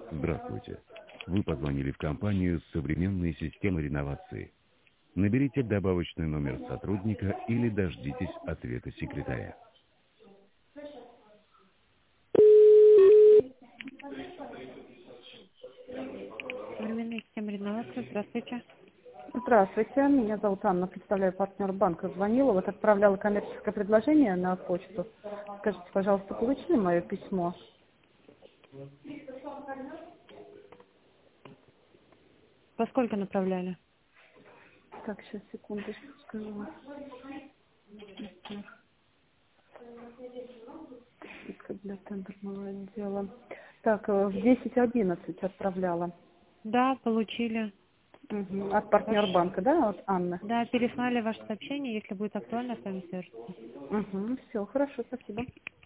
Здравствуйте. Вы позвонили в компанию с современной системой реновации. Наберите добавочный номер сотрудника или дождитесь ответа секретаря. Современная система реновации. Здравствуйте. Здравствуйте, меня зовут Анна, представляю партнер банка. Звонила, вот отправляла коммерческое предложение на почту. Скажите, пожалуйста, получили мое письмо? Поскольку направляли? Так, сейчас, секундочку, скажу. Список для тендерного отдела. Так, в 10:11 отправляла. Да, получили. От партнер Ваш- банка, да, от Анны? Да, переслали ваше сообщение. Если будет актуально, с вами свяжутся. Все, хорошо, спасибо.